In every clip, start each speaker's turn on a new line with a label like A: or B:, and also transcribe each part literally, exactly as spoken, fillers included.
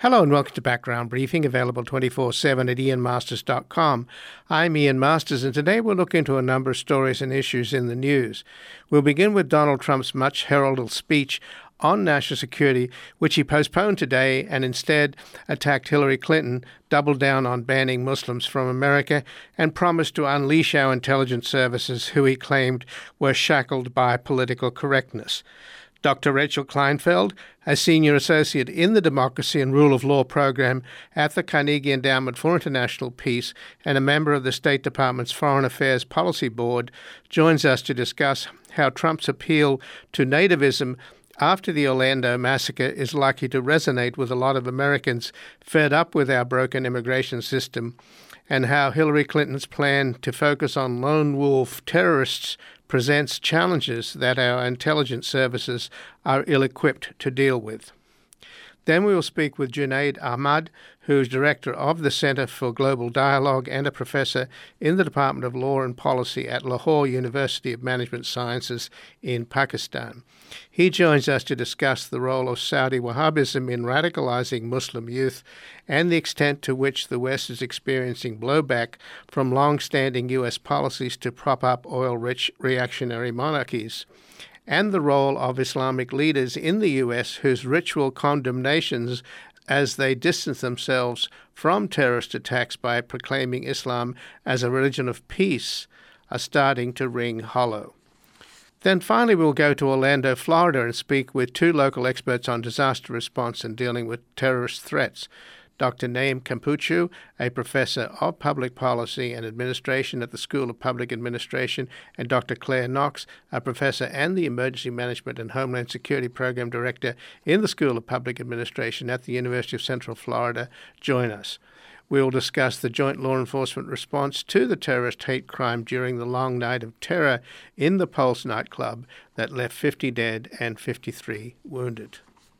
A: Hello and welcome to Background Briefing, available twenty-four seven at ian masters dot com. I'm Ian Masters, and today we'll look into a number of stories and issues in the news. We'll begin with Donald Trump's much-heralded speech on national security, which he postponed today and instead attacked Hillary Clinton, doubled down on banning Muslims from America, and promised to unleash our intelligence services, who he claimed were shackled by political correctness. Doctor Rachel Kleinfeld, a senior associate in the Democracy and Rule of Law program at the Carnegie Endowment for International Peace and a member of the State Department's Foreign Affairs Policy Board, joins us to discuss how Trump's appeal to nativism after the Orlando massacre is likely to resonate with a lot of Americans fed up with our broken immigration system, and how Hillary Clinton's plan to focus on lone wolf terrorists presents challenges that our intelligence services are ill-equipped to deal with. Then we will speak with Junaid Ahmad, who is director of the Center for Global Dialogue and a professor in the Department of Law and Policy at Lahore University of Management Sciences in Pakistan. He joins us to discuss the role of Saudi Wahhabism in radicalizing Muslim youth and the extent to which the West is experiencing blowback from long-standing U S policies to prop up oil-rich reactionary monarchies, and the role of Islamic leaders in the U S whose ritual condemnations as they distance themselves from terrorist attacks by proclaiming Islam as a religion of peace are starting to ring hollow. Then finally we'll go to Orlando, Florida, and speak with two local experts on disaster response and dealing with terrorist threats. Doctor Naeem Kampuchu, a professor of public policy and administration at the School of Public Administration, and Doctor Claire Knox, a professor and the Emergency Management and Homeland Security Program Director in the School of Public Administration at the University of Central Florida, join us. We will discuss the joint law enforcement response to the terrorist hate crime during the long night of terror in the Pulse nightclub that left fifty dead and fifty-three wounded.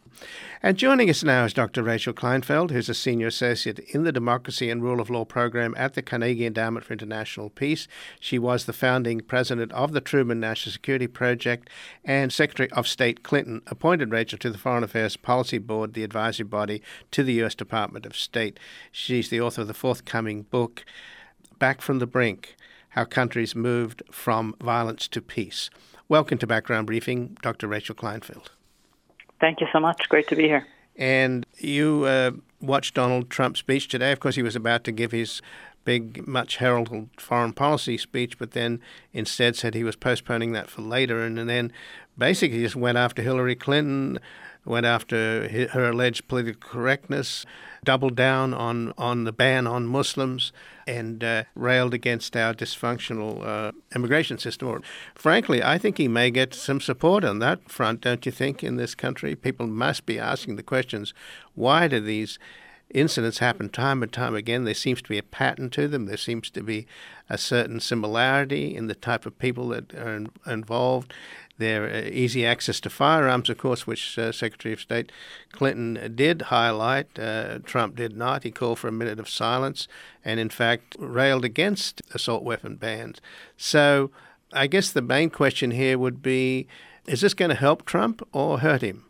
A: And joining us now is Doctor Rachel Kleinfeld, who's a senior associate in the Democracy and Rule of Law program at the Carnegie Endowment for International Peace. She was the founding president of the Truman National Security Project, and Secretary of State Clinton appointed Rachel to the Foreign Affairs Policy Board, the advisory body to the U S Department of State. She's the author of the forthcoming book, Back from the Brink: How Countries Moved from Violence to Peace. Welcome to Background Briefing, Doctor Rachel Kleinfeld.
B: Thank you so much. Great to be here.
A: And you uh, watched Donald Trump's speech today. Of course, he was about to give his big, much heralded foreign policy speech, but then instead said he was postponing that for later, and, and then basically just went after Hillary Clinton, went after her alleged political correctness, doubled down on, on the ban on Muslims, and uh, railed against our dysfunctional uh, immigration system. Or, frankly, I think he may get some support on that front, don't you think, in this country? People must be asking the questions, why do these incidents happen time and time again? There seems to be a pattern to them. There seems to be a certain similarity in the type of people that are in, involved. Their uh, easy access to firearms, of course, which uh, Secretary of State Clinton did highlight. Uh, Trump did not. He called for a minute of silence and, in fact, railed against assault weapon bans. So I guess the main question here would be, is this going to help Trump or hurt him?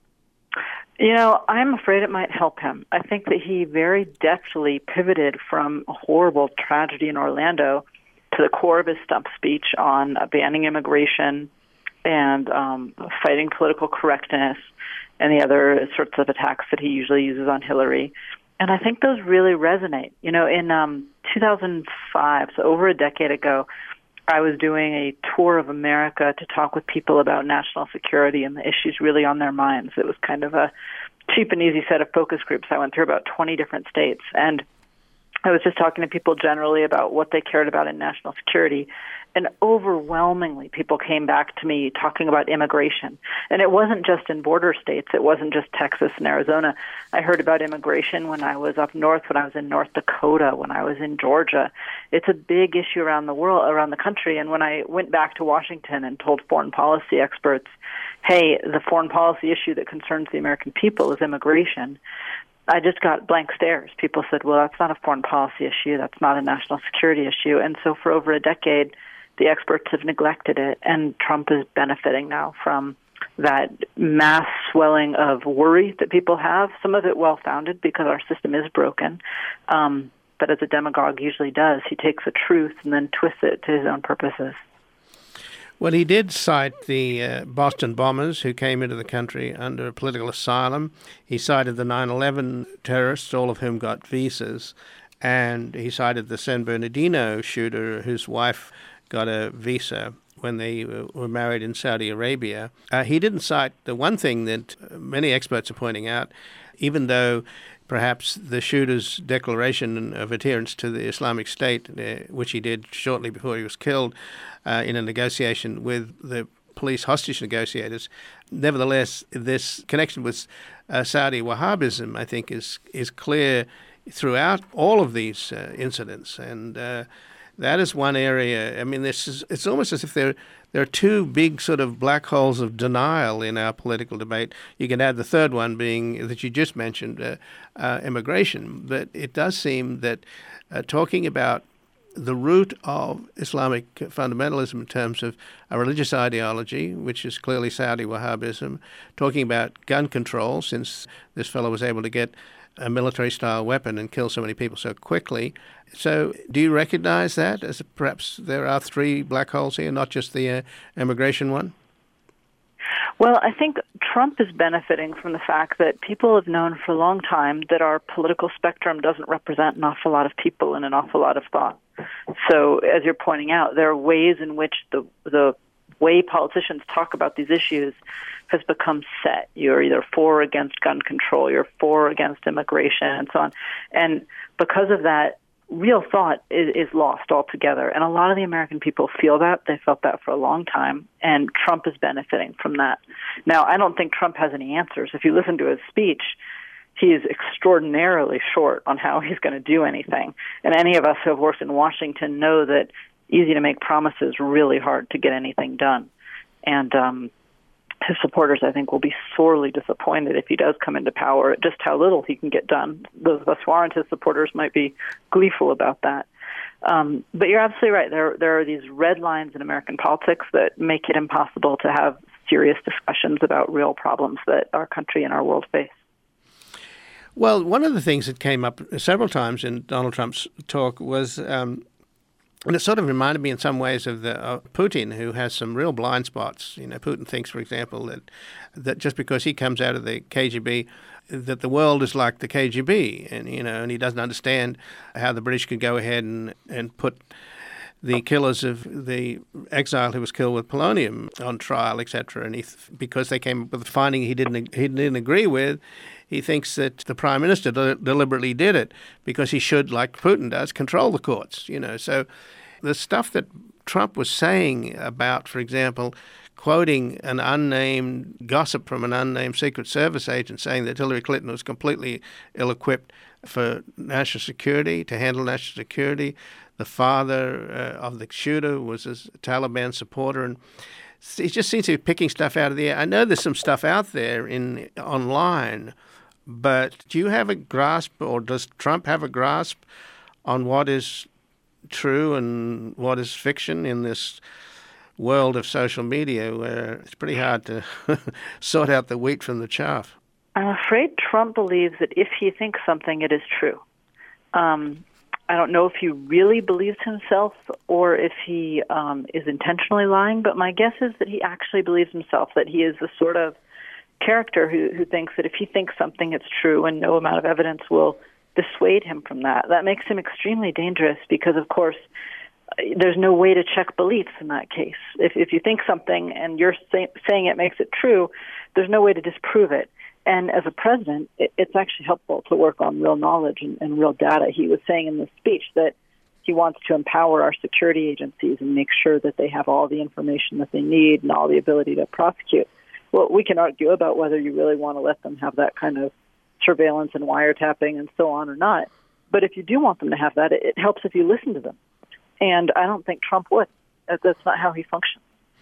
B: You know, I'm afraid it might help him. I think that he very deftly pivoted from a horrible tragedy in Orlando to the core of his stump speech on uh, banning immigration and um, fighting political correctness and the other sorts of attacks that he usually uses on Hillary. And I think those really resonate. You know, in um, two thousand five, so over a decade ago, I was doing a tour of America to talk with people about national security and the issues really on their minds. It was kind of a cheap and easy set of focus groups. I went through about twenty different states, and I was just talking to people generally about what they cared about in national security. And overwhelmingly, people came back to me talking about immigration. And it wasn't just in border states. It wasn't just Texas and Arizona. I heard about immigration when I was up north, when I was in North Dakota, when I was in Georgia. It's a big issue around the world, around the country. And when I went back to Washington and told foreign policy experts, hey, the foreign policy issue that concerns the American people is immigration, I just got blank stares. People said, well, that's not a foreign policy issue. That's not a national security issue. And so for over a decade, the experts have neglected it, and Trump is benefiting now from that mass swelling of worry that people have, some of it well-founded because our system is broken. Um, but as a demagogue usually does, he takes the truth and then twists it to his own purposes.
A: Well, he did cite the uh, Boston bombers who came into the country under political asylum. He cited the nine eleven terrorists, all of whom got visas. And he cited the San Bernardino shooter whose wife got a visa when they were married in Saudi Arabia. Uh, he didn't cite the one thing that many experts are pointing out, even though perhaps the shooter's declaration of adherence to the Islamic State, uh, which he did shortly before he was killed uh, in a negotiation with the police hostage negotiators, nevertheless, this connection with uh, Saudi Wahhabism, I think, is is clear throughout all of these uh, incidents. And uh, that is one area. I mean, this is, it's almost as if there there are two big sort of black holes of denial in our political debate. You can add the third one being that you just mentioned, uh, uh, immigration. But it does seem that uh, talking about the root of Islamic fundamentalism in terms of a religious ideology, which is clearly Saudi Wahhabism, talking about gun control, since this fellow was able to get a military-style weapon and kill so many people so quickly. So do you recognize that as perhaps there are three black holes here, not just the uh, immigration one?
B: Well, I think Trump is benefiting from the fact that people have known for a long time that our political spectrum doesn't represent an awful lot of people and an awful lot of thought. So, as you're pointing out, there are ways in which the the way politicians talk about these issues has become set. You're either for or against gun control, you're for or against immigration, and so on. And because of that, real thought is, is lost altogether. And a lot of the American people feel that. They felt that for a long time, and Trump is benefiting from that. Now, I don't think Trump has any answers. If you listen to his speech, he is extraordinarily short on how he's going to do anything. And any of us who have worked in Washington know that easy to make promises, really hard to get anything done. And um, his supporters, I think, will be sorely disappointed if he does come into power at just how little he can get done. Those of us who aren't his supporters might be gleeful about that. Um, but you're absolutely right. There, there are these red lines in American politics that make it impossible to have serious discussions about real problems that our country and our world face.
A: Well, one of the things that came up several times in Donald Trump's talk was, um, and it sort of reminded me in some ways of the uh, Putin, who has some real blind spots. You know, Putin thinks, for example, that that just because he comes out of the K G B, that the world is like the K G B, and you know, and he doesn't understand how the British could go ahead and and put the killers of the exile who was killed with polonium on trial, et cetera. And he, because they came up with a finding he didn't he didn't agree with, he thinks that the prime minister de- deliberately did it because he should, like Putin does, control the courts. You know, so the stuff that Trump was saying about, for example, quoting an unnamed gossip from an unnamed Secret Service agent saying that Hillary Clinton was completely ill-equipped for national security, to handle national security. The father uh, of the shooter was a Taliban supporter, and he just seems to be picking stuff out of the air. I know there's some stuff out there in online, but do you have a grasp, or does Trump have a grasp on what is true and what is fiction in this world of social media where it's pretty hard to sort out the wheat from the chaff?
B: I'm afraid Trump believes that if he thinks something, it is true. Um, I don't know if he really believes himself or if he um, is intentionally lying, but my guess is that he actually believes himself, that he is the sort of character who, who thinks that if he thinks something, it's true, and no amount of evidence will dissuade him from that. That makes him extremely dangerous because, of course, there's no way to check beliefs in that case. If, if you think something and you're say, saying it makes it true, there's no way to disprove it. And as a president, it, it's actually helpful to work on real knowledge and, and real data. He was saying in this speech that he wants to empower our security agencies and make sure that they have all the information that they need and all the ability to prosecute. Well, we can argue about whether you really want to let them have that kind of surveillance and wiretapping and so on or not. But if you do want them to have that, it, it helps if you listen to them. And I don't think Trump would. That's not how he functions.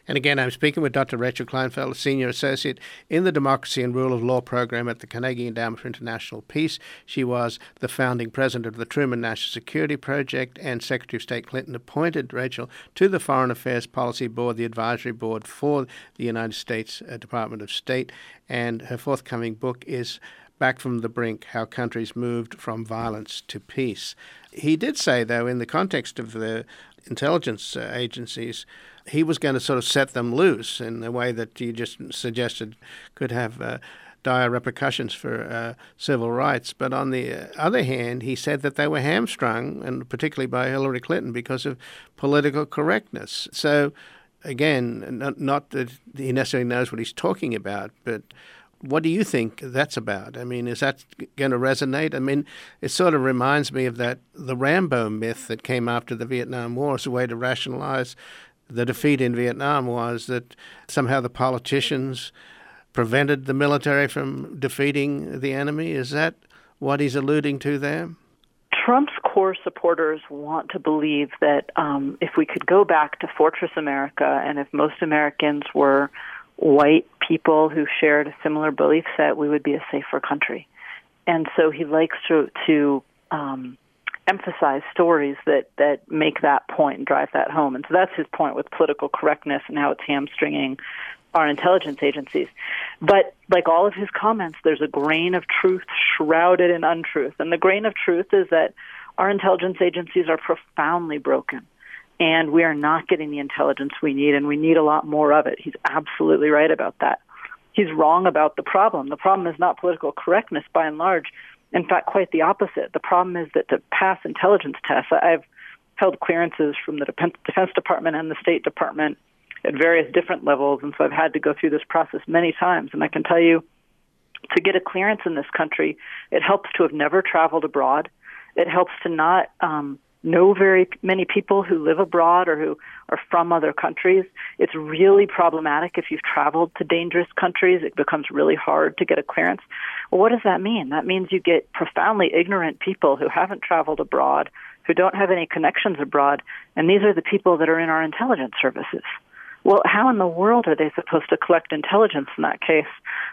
A: And again, I'm speaking with Doctor Rachel Kleinfeld, a Senior Associate in the Democracy and Rule of Law program at the Carnegie Endowment for International Peace. She was the founding president of the Truman National Security Project, and Secretary of State Clinton appointed Rachel to the Foreign Affairs Policy Board, the advisory board for the United States uh, Department of State. And her forthcoming book is Back from the Brink, How Countries Moved from Violence to Peace. He did say, though, in the context of the intelligence uh, agencies, he was going to sort of set them loose in the way that you just suggested could have uh, dire repercussions for uh, civil rights. But on the other hand, he said that they were hamstrung, and particularly by Hillary Clinton, because of political correctness. So, again, not, not that he necessarily knows what he's talking about, but what do you think that's about? I mean, is that going to resonate? I mean, it sort of reminds me of that the Rambo myth that came after the Vietnam War as a way to rationalize the defeat in Vietnam, was that somehow the politicians prevented the military from defeating the enemy. Is that what he's alluding to there?
B: Trump's core supporters want to believe that um, if we could go back to Fortress America, and if most Americans were white people who shared a similar belief set, we would be a safer country. And so he likes to to um, emphasize stories that, that make that point and drive that home. And so that's his point with political correctness and how it's hamstringing our intelligence agencies. But like all of his comments, there's a grain of truth shrouded in untruth. And the grain of truth is that our intelligence agencies are profoundly broken, and we are not getting the intelligence we need, and we need a lot more of it. He's absolutely right about that. He's wrong about the problem. The problem is not political correctness by and large. In fact, quite the opposite. The problem is that to pass intelligence tests, I've held clearances from the Defense Department and the State Department at various different levels, and so I've had to go through this process many times. And I can tell you, to get a clearance in this country, it helps to have never traveled abroad. It helps to not um, know very many people who live abroad or who are from other countries. It's really problematic if you've traveled to dangerous countries. It becomes really hard to get a clearance. Well, what does that mean? That means you get profoundly ignorant people who haven't traveled abroad, who don't have any connections abroad, and these are the people that are in our intelligence services. Well, how in the world are they supposed to collect intelligence in that case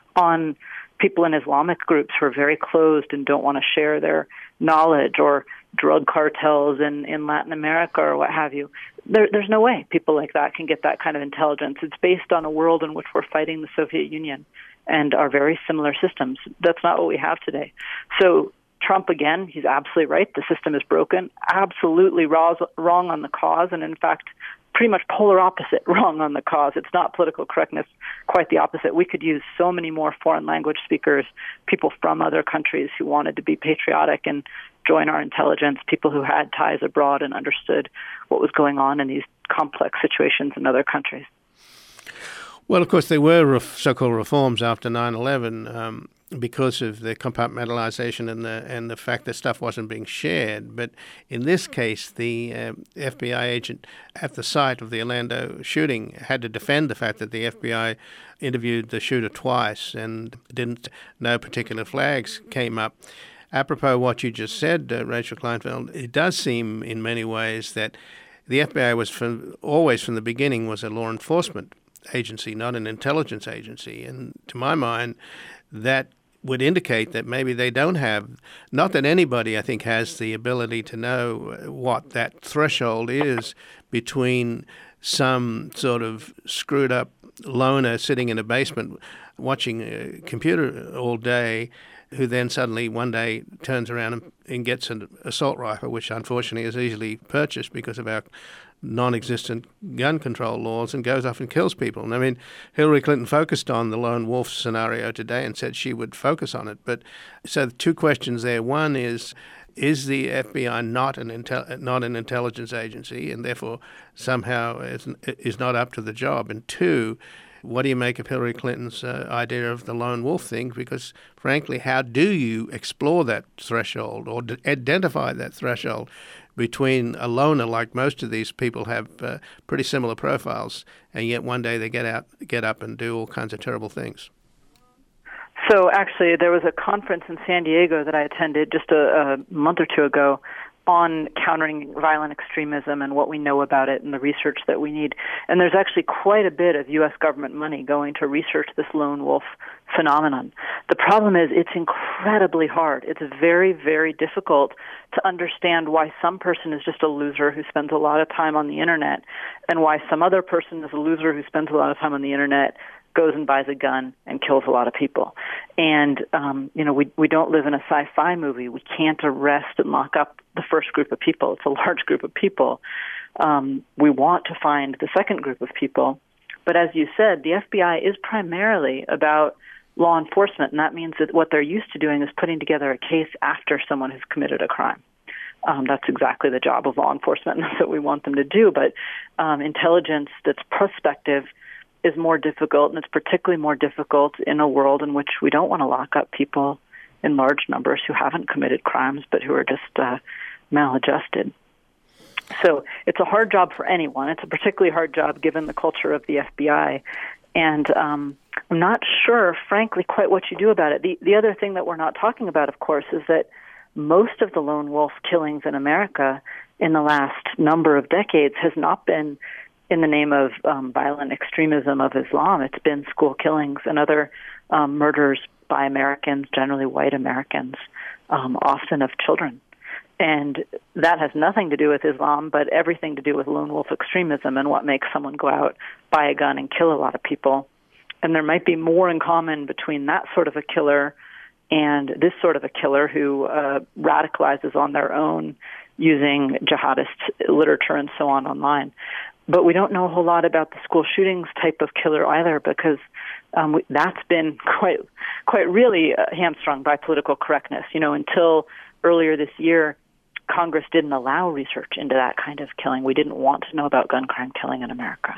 B: on people in Islamic groups who are very closed and don't want to share their knowledge, or drug cartels in, in Latin America or what have you? There, there's no way people like that can get that kind of intelligence. It's based on a world in which we're fighting the Soviet Union and our very similar systems. That's not what we have today. So Trump, again, he's absolutely right. The system is broken, absolutely wrong on the cause, and in fact, pretty much polar opposite, wrong on the cause. It's not political correctness, quite the opposite. We could use so many more foreign language speakers, people from other countries who wanted to be patriotic and join our intelligence, people who had ties abroad and understood what was going on in these complex situations in other countries.
A: Well, of course, there were ref- so-called reforms after nine eleven um, because of the compartmentalization and the and the fact that stuff wasn't being shared. But in this case, the uh, F B I agent at the site of the Orlando shooting had to defend the fact that the F B I interviewed the shooter twice and didn't know particular flags came up. Apropos what you just said, uh, Rachel Kleinfeld, it does seem in many ways that the F B I was from, always from the beginning was a law enforcement agency, not an intelligence agency. And to my mind, that would indicate that maybe they don't have, not that anybody, I think, has the ability to know what that threshold is between some sort of screwed up loner sitting in a basement watching a computer all day, who then suddenly one day turns around and, and gets an assault rifle, which unfortunately is easily purchased because of our non-existent gun control laws, and goes off and kills people. And I mean, Hillary Clinton focused on the lone wolf scenario today and said she would focus on it. But so the two questions there. One is, is the F B I not an intel- not an intelligence agency, and therefore somehow is, is not up to the job? And two, what do you make of Hillary Clinton's uh, idea of the lone wolf thing? Because, frankly, how do you explore that threshold or d- identify that threshold between a loner, like most of these people have uh, pretty similar profiles, and yet one day they get out, get up and do all kinds of terrible things? So
B: actually, there was a conference in San Diego that I attended just a, a month or two ago on countering violent extremism and what we know about it and the research that we need. And there's actually quite a bit of U S government money going to research this lone wolf phenomenon. The problem is it's incredibly hard. It's very, very difficult to understand why some person is just a loser who spends a lot of time on the internet and why some other person is a loser who spends a lot of time on the internet, goes and buys a gun and kills a lot of people. And, um, you know, we we don't live in a sci-fi movie. We can't arrest and lock up the first group of people. It's a large group of people. Um, we want to find the second group of people. But as you said, the F B I is primarily about law enforcement, and that means that what they're used to doing is putting together a case after someone has committed a crime. Um, that's exactly the job of law enforcement, and that's what we want them to do. But um, intelligence that's prospective is more difficult, and it's particularly more difficult in a world in which we don't want to lock up people in large numbers who haven't committed crimes but who are just uh, maladjusted. So it's a hard job for anyone. It's a particularly hard job given the culture of the F B I. And um, I'm not sure, frankly, quite what you do about it. The, the other thing that we're not talking about, of course, is that most of the lone wolf killings in America in the last number of decades has not been in the name of um, violent extremism of Islam. It's been school killings and other um, murders by Americans, generally white Americans, um, often of children. And that has nothing to do with Islam, but everything to do with lone wolf extremism and what makes someone go out, buy a gun, and kill a lot of people. And there might be more in common between that sort of a killer and this sort of a killer who uh, radicalizes on their own using jihadist literature and so on online. But we don't know a whole lot about the school shootings type of killer either, because um, we, that's been quite, quite really uh, hamstrung by political correctness. You know, until earlier this year, Congress didn't allow research into that kind of killing. We didn't want to know about gun crime killing in America.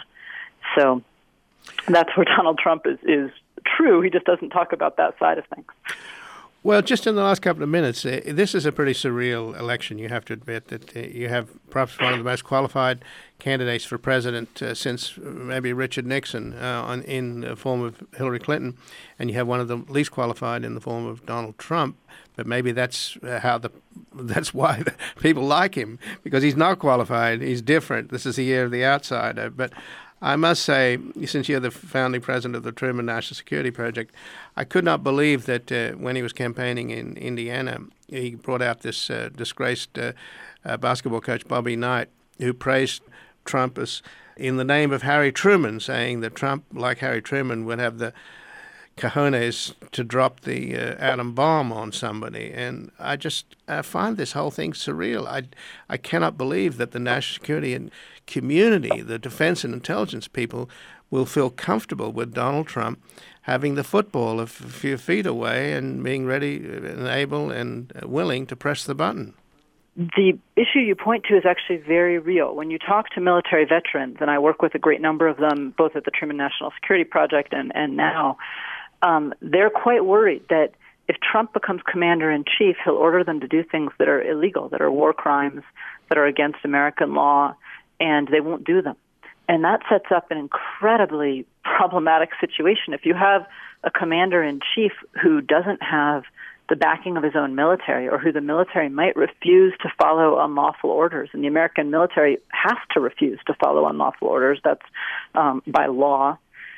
B: So that's where Donald Trump is, is true. He just doesn't talk about that side of things.
A: Well, just in the last couple of minutes, uh, this is a pretty surreal election. You have to admit that uh, you have perhaps one of the most qualified candidates for president uh, since maybe Richard Nixon uh, on, in the form of Hillary Clinton, and you have one of the least qualified in the form of Donald Trump. But maybe that's uh, how the that's why the people like him, because he's not qualified. He's different. This is the year of the outsider. But I must say, since you're the founding president of the Truman National Security Project, I could not believe that uh, when he was campaigning in Indiana, he brought out this uh, disgraced uh, uh, basketball coach, Bobby Knight, who praised Trump as in the name of Harry Truman, saying that Trump, like Harry Truman, would have the cojones to drop the uh, atom bomb on somebody. And I just I find this whole thing surreal. I, I cannot believe that the national security and community, the defense and intelligence people, will feel comfortable with Donald Trump having the football a few feet away and being ready and able and willing to press the button.
B: The issue you point to is actually very real. When you talk to military veterans, and I work with a great number of them, both at the Truman National Security Project and, and now, um, they're quite worried that if Trump becomes commander-in-chief, he'll order them to do things that are illegal, that are war crimes, that are against American law, and they won't do them. And that sets up an incredibly problematic situation. If you have a commander-in-chief who doesn't have the backing of his own military, or who the military might refuse to follow unlawful orders, and the American military has to refuse to follow unlawful orders, that's um, by law,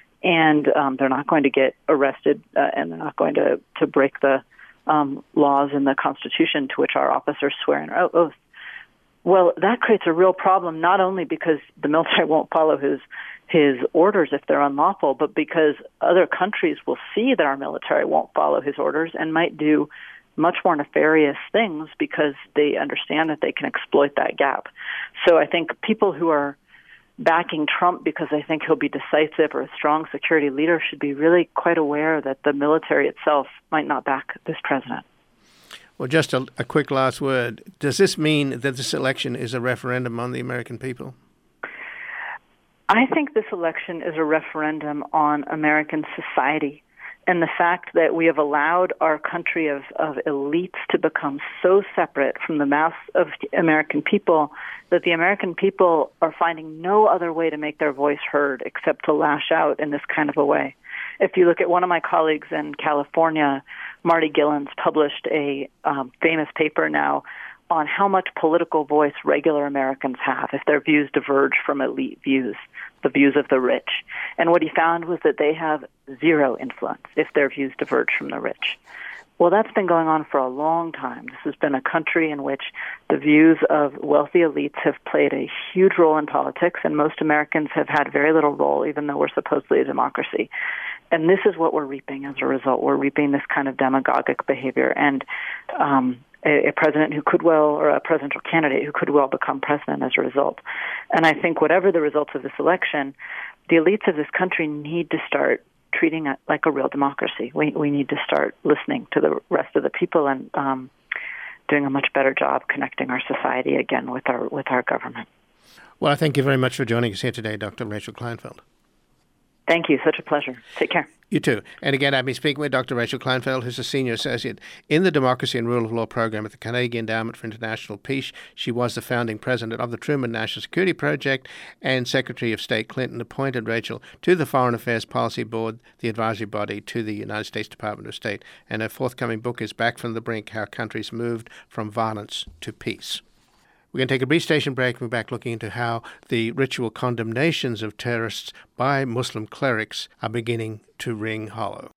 B: and um, they're not going to get arrested, uh, and they're not going to, to break the um, laws in the Constitution to which our officers swear an oath. Well, that creates a real problem, not only because the military won't follow his his orders if they're unlawful, but because other countries will see that our military won't follow his orders and might do much more nefarious things because they understand that they can exploit that gap. So I think people who are backing Trump because they think he'll be decisive or a strong security leader should be really quite aware that the military itself might not back this president.
A: Well, just a, a quick last word. Does this mean that this election is a referendum on the American people?
B: I think this election is a referendum on American society and the fact that we have allowed our country of, of elites to become so separate from the mass of American people that the American people are finding no other way to make their voice heard except to lash out in this kind of a way. If you look at one of my colleagues in California, Marty Gillens, published a um, famous paper now on how much political voice regular Americans have if their views diverge from elite views, the views of the rich. And what he found was that they have zero influence if their views diverge from the rich. Well, that's been going on for a long time. This has been a country in which the views of wealthy elites have played a huge role in politics, and most Americans have had very little role, even though we're supposedly a democracy. And this is what we're reaping as a result. We're reaping this kind of demagogic behavior. And um, a, a president who could well, or a presidential candidate who could well become president as a result. And I think whatever the results of this election, the elites of this country need to start treating it like a real democracy. We we need to start listening to the rest of the people and um, doing a much better job connecting our society again with our with our government.
A: Well, I thank you very much for joining us here today, Doctor Rachel Kleinfeld.
B: Thank you. Such a pleasure. Take care.
A: You too. And again, I've been speaking with Doctor Rachel Kleinfeld, who's a senior associate in the Democracy and Rule of Law program at the Carnegie Endowment for International Peace. She was the founding president of the Truman National Security Project, and Secretary of State Clinton appointed Rachel to the Foreign Affairs Policy Board, the advisory body to the United States Department of State. And her forthcoming book is Back from the Brink: How Countries Moved from Violence to Peace. We're going to take a brief station break. We're back looking into how the ritual condemnations of terrorists by Muslim clerics are beginning to ring hollow.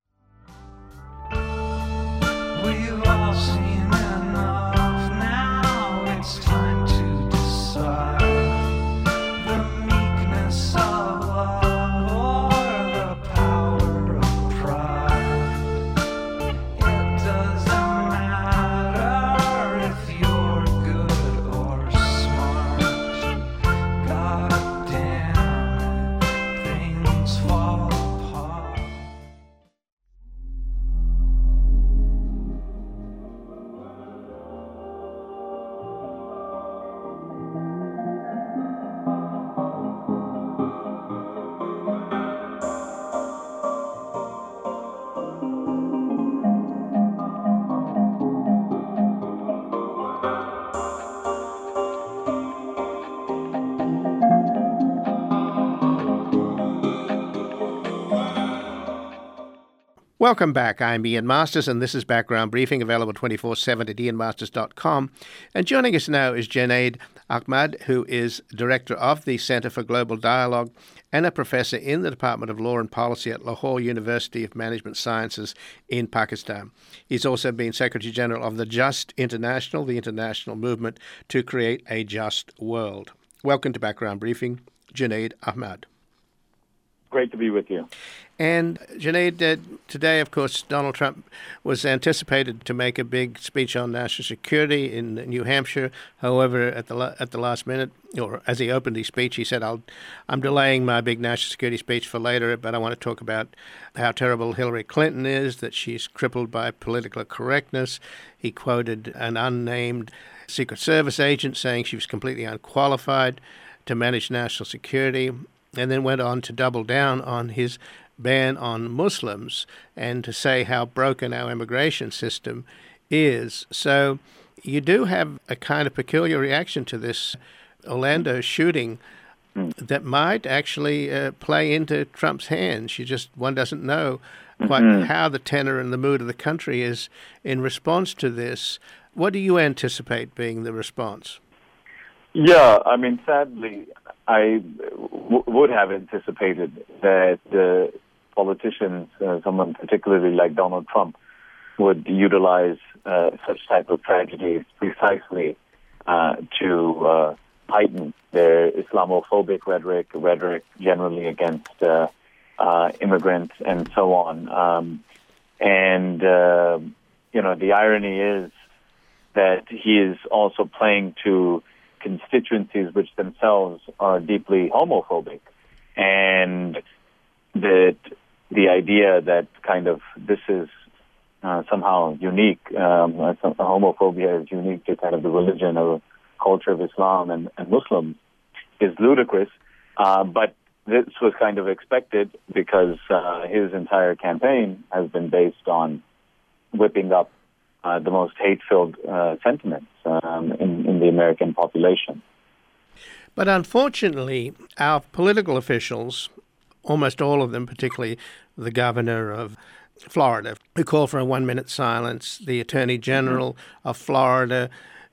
C: We've all seen enough now. It's time to decide the meekness of love or the power of pride. It doesn't matter if you're good or smart. God damn it, things fall apart.
A: Welcome back. I'm Ian Masters, and this is Background Briefing, available twenty-four seven at ian masters dot com. And joining us now is Junaid Ahmad, who is Director of the Center for Global Dialogue and a professor in the Department of Law and Policy at Lahore University of Management Sciences in Pakistan. He's also been Secretary General of the Just International, the international movement to create a just world. Welcome to Background Briefing, Junaid Ahmad.
D: Great to be with you.
A: And Junaid, uh, today, of course, Donald Trump was anticipated to make a big speech on national security in New Hampshire. However, at the la- at the last minute, or as he opened his speech, he said, I'll, I'm delaying my big national security speech for later, but I want to talk about how terrible Hillary Clinton is, that she's crippled by political correctness. He quoted an unnamed Secret Service agent saying she was completely unqualified to manage national security, and then went on to double down on his ban on Muslims and to say how broken our immigration system is. So you do have a kind of peculiar reaction to this Orlando shooting that might actually uh, play into Trump's hands. You just, one doesn't know quite mm-hmm. how the tenor and the mood of the country is in response to this. What do you anticipate being the response?
D: Yeah, I mean, sadly, I w- would have anticipated that uh, politicians, uh, someone particularly like Donald Trump, would utilize uh, such type of tragedies precisely uh, to uh, heighten their Islamophobic rhetoric, rhetoric generally against uh, uh, immigrants and so on. Um, and, uh, you know, the irony is that he is also playing to constituencies which themselves are deeply homophobic, and that the idea that kind of this is uh, somehow unique, um, homophobia is unique to kind of the religion or culture of Islam and, and Muslims is ludicrous, uh, but this was kind of expected because uh, his entire campaign has been based on whipping up Uh, the most hate-filled uh, sentiments um, in, in the American population.
A: But unfortunately, our political officials, almost all of them, particularly the governor of Florida, who called for a one-minute silence, the attorney general of Florida,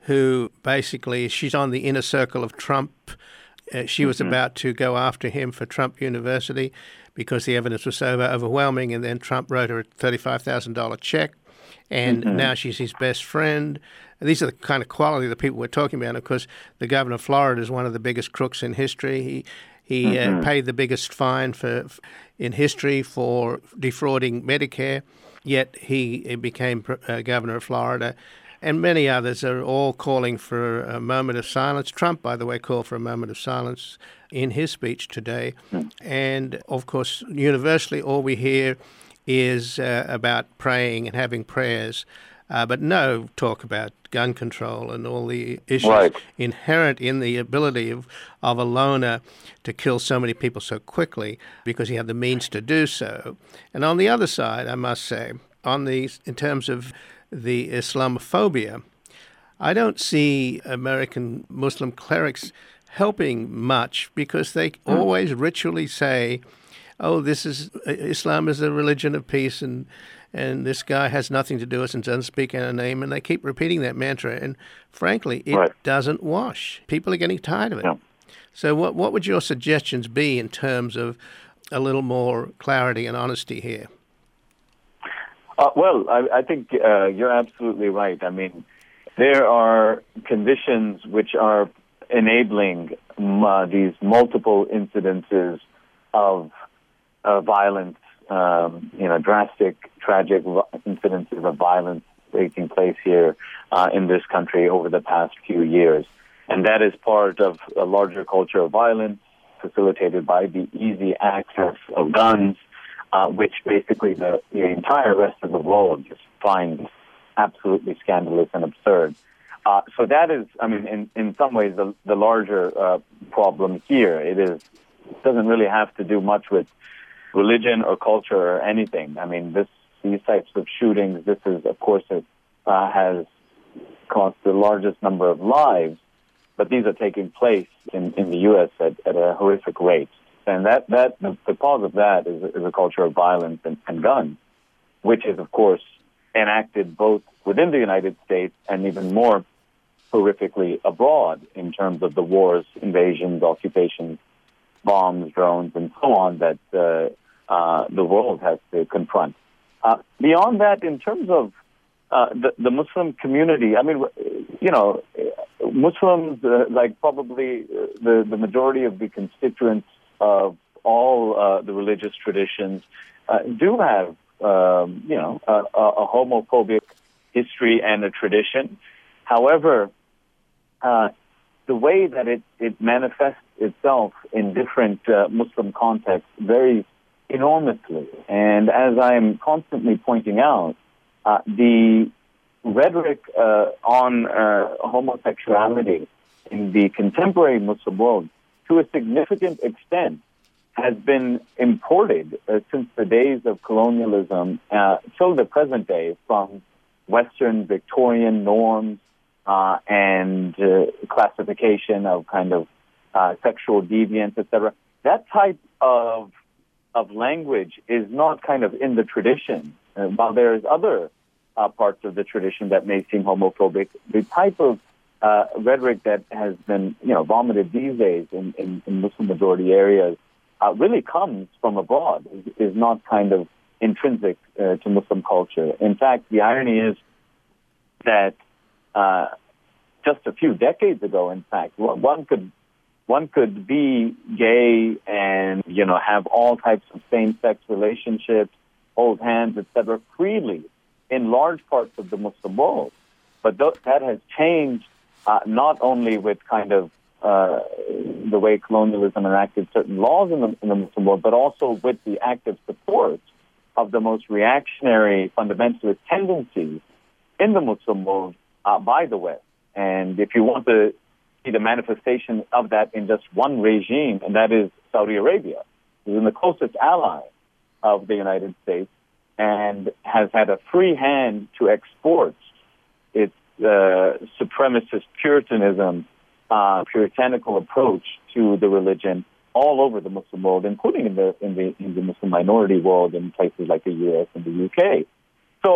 A: who basically, she's on the inner circle of Trump. Uh, she was mm-hmm. about to go after him for Trump University because the evidence was so overwhelming, and then Trump wrote her a thirty-five thousand dollars check, and mm-hmm. now she's his best friend. These are the kind of quality of the people we're talking about. Of course, the governor of Florida is one of the biggest crooks in history. He he mm-hmm. uh, paid the biggest fine for in history for defrauding Medicare, yet he became uh, governor of Florida. And many others are all calling for a moment of silence. Trump, by the way, called for a moment of silence in his speech today. Mm. And, of course, universally, all we hear is uh, about praying and having prayers, uh, but no talk about gun control and all the issues right. inherent in the ability of, of a loner to kill so many people so quickly because he had the means to do so. And on the other side, I must say, on the in terms of the Islamophobia, I don't see American Muslim clerics helping much because they mm. always ritually say, oh, this is Islam is a religion of peace, and and this guy has nothing to do with us and doesn't speak in our name, and they keep repeating that mantra, and frankly, it right. doesn't wash. People are getting tired of it. Yeah. So what what would your suggestions be in terms of a little more clarity and honesty here?
D: Uh, well, I, I think uh, you're absolutely right. I mean, there are conditions which are enabling uh, these multiple incidences of uh, violence, um, you know, drastic, tragic incidences of violence taking place here uh, in this country over the past few years. And that is part of a larger culture of violence facilitated by the easy access of guns, Uh, which basically the, the entire rest of the world just finds absolutely scandalous and absurd. Uh, so that is, I mean, in, in some ways, the, the larger uh, problem here. It is it doesn't really have to do much with religion or culture or anything. I mean, this these types of shootings, this is, of course, it uh, has cost the largest number of lives, but these are taking place in, in the U S at, at a horrific rate. And that, that the, the cause of that is, is a culture of violence and, and guns, which is, of course, enacted both within the United States and even more horrifically abroad in terms of the wars, invasions, occupations, bombs, drones, and so on that uh, uh, the world has to confront. Uh, beyond that, in terms of uh, the, the Muslim community, I mean, you know, Muslims, uh, like probably the, the majority of the constituents of all uh, the religious traditions, uh, do have, um, you know, a, a homophobic history and a tradition. However, uh, the way that it, it manifests itself in different uh, Muslim contexts varies enormously. And as I am constantly pointing out, uh, the rhetoric uh, on uh, homosexuality in the contemporary Muslim world to a significant extent has been imported uh, since the days of colonialism uh, till the present day from Western Victorian norms uh, and uh, classification of kind of uh, sexual deviance, et cetera. That type of of language is not kind of in the tradition. Uh, while there's other uh, parts of the tradition that may seem homophobic, the type of Uh, rhetoric that has been, you know, vomited these days in, in, in Muslim majority areas uh, really comes from abroad, is, is not kind of intrinsic uh, to Muslim culture. In fact, the irony is that uh, just a few decades ago, in fact, one could one could be gay and, you know, have all types of same-sex relationships, hold hands, et cetera, freely in large parts of the Muslim world. But th- that has changed. Uh, not only with kind of uh, the way colonialism enacted certain laws in the, in the Muslim world, but also with the active support of the most reactionary fundamentalist tendencies in the Muslim world uh, by the West. And if you want to see the manifestation of that in just one regime, and that is Saudi Arabia, who is the closest ally of the United States and has had a free hand to export its the supremacist Puritanism, uh, puritanical approach to the religion all over the Muslim world, including in the in the in the Muslim minority world in places like the U S and the U K. So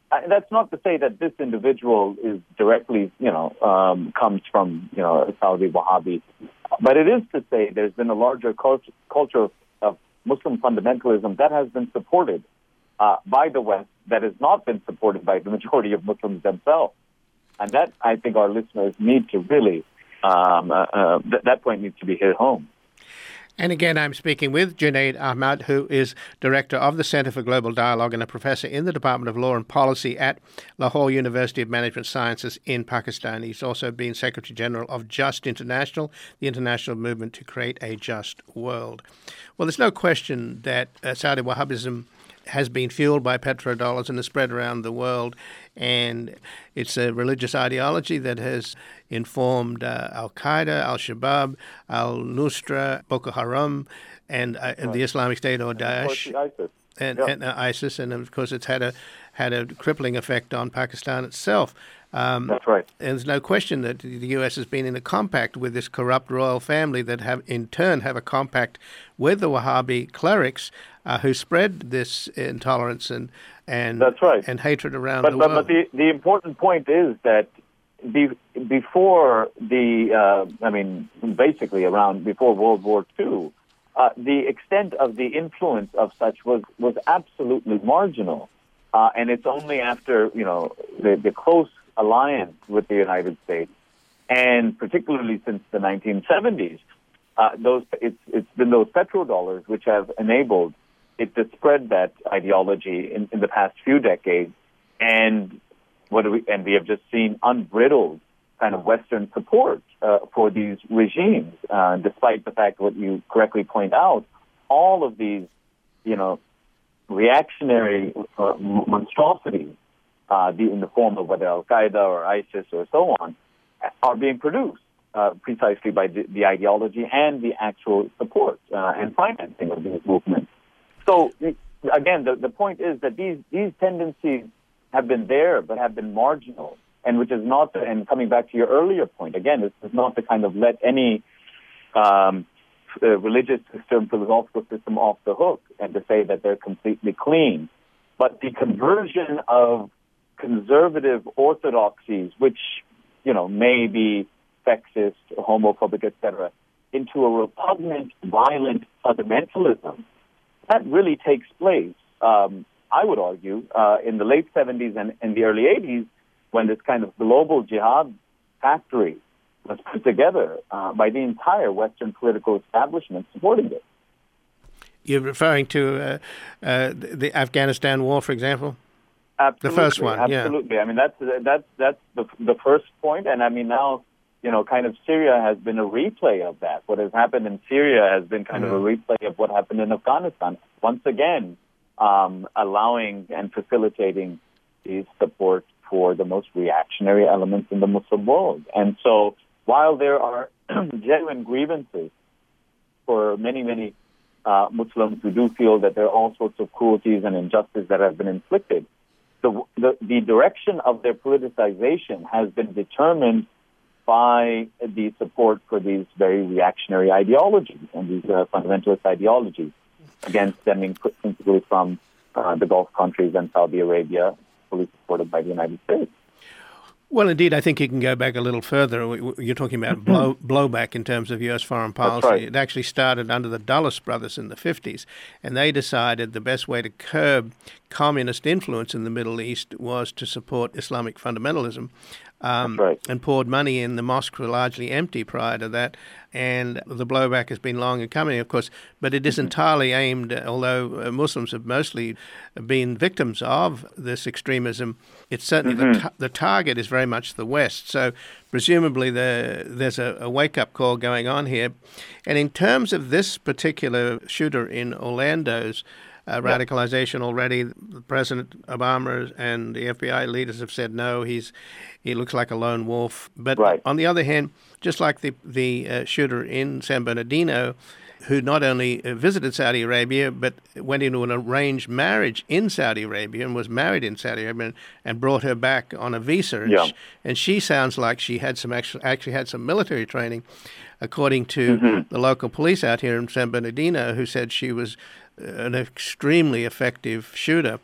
D: I, that's not to say that this individual is directly, you know, um, comes from, you know, a Saudi Wahhabi, but it is to say there's been a larger culture, culture of, of Muslim fundamentalism that has been supported uh, by the West, that has not been supported by the majority of Muslims themselves. And that, I think, our listeners need to really, um, uh, uh, th- that point needs to be hit home.
A: And again, I'm speaking with Junaid Ahmad, who is Director of the Centre for Global Dialogue and a Professor in the Department of Law and Policy at Lahore University of Management Sciences in Pakistan. He's also been Secretary General of Just International, the international movement to create a just world. Well, there's no question that uh, Saudi Wahhabism has been fueled by petrodollars and is spread around the world. And it's a religious ideology that has informed uh, Al-Qaeda, Al-Shabaab, Al-Nusra, Boko Haram, and, uh, and the Islamic State or Daesh,
D: ISIS.
A: and,
D: Yeah.
A: and uh, ISIS. And, of course, it's had a had a crippling effect on Pakistan itself. Um,
D: That's right.
A: And there's no question that the U S has been in a compact with this corrupt royal family that have, in turn, have a compact with the Wahhabi clerics uh, who spread this intolerance and and
D: That's right.
A: and hatred around
D: But,
A: the
D: but,
A: world.
D: but the, the important point is that be, before the, uh, I mean, basically around before World War Two, uh, the extent of the influence of such was, was absolutely marginal. Uh, and it's only after, you know, the, the close alliance with the United States, and particularly since the nineteen seventies, uh, those it's it's been those petrodollars which have enabled it to spread that ideology in, in the past few decades, and what do we and we have just seen unbridled kind of Western support uh, for these regimes, uh, despite the fact what you correctly point out, all of these, you know, reactionary uh, monstrosities. Uh, the, in the form of whether Al-Qaeda or ISIS or so on, are being produced uh, precisely by the, the ideology and the actual support uh, and financing of these movements. So, again, the, the point is that these, these tendencies have been there but have been marginal, and which is not, the, and coming back to your earlier point, again, this is not to kind of let any um, uh, religious system, philosophical system off the hook and to say that they're completely clean. But the conversion of conservative orthodoxies, which, you know, may be sexist, homophobic, et cetera, into a repugnant, violent fundamentalism, that really takes place, um, I would argue, uh, in the late seventies and in the early eighties, when this kind of global jihad factory was put together uh, by the entire Western political establishment supporting it.
A: You're referring to uh, uh, the Afghanistan war, for example?
D: Absolutely,
A: the first one,
D: absolutely.
A: yeah.
D: I mean, that's that's that's the the first point, and I mean now, you know, kind of Syria has been a replay of that. What has happened in Syria has been kind mm. of a replay of what happened in Afghanistan. Once again, um, allowing and facilitating the support for the most reactionary elements in the Muslim world. And so, while there are genuine grievances for many, many uh, Muslims who do feel that there are all sorts of cruelties and injustice that have been inflicted, The, the the direction of their politicization has been determined by the support for these very reactionary ideologies and these uh, fundamentalist ideologies, again, stemming principally from uh, the Gulf countries and Saudi Arabia, fully supported by the United States.
A: Well, indeed, I think you can go back a little further. You're talking about blow, blowback in terms of U S foreign policy.
D: That's right.
A: It actually started under the Dulles brothers in the fifties, and they decided the best way to curb communist influence in the Middle East was to support Islamic fundamentalism. Um,
D: That's right.
A: And poured money in. The mosques were largely empty prior to that, and the blowback has been long in coming, of course, but it is entirely aimed, although Muslims have mostly been victims of this extremism, it's certainly mm-hmm. the, ta- the target is very much the West. So presumably the, there's a, a wake-up call going on here. And in terms of this particular shooter in Orlando's Uh, radicalization already, President Obama and the F B I leaders have said no, he's he looks like a lone wolf. But
D: right.
A: on the other hand, just like the the uh, shooter in San Bernardino, who not only uh, visited Saudi Arabia but went into an arranged marriage in Saudi Arabia and was married in Saudi Arabia and, and brought her back on a visa. And,
D: yeah.
A: she, and she sounds like she had some actually, actually had some military training, according to
D: mm-hmm.
A: the local police out here in San Bernardino, who said she was an extremely effective shooter.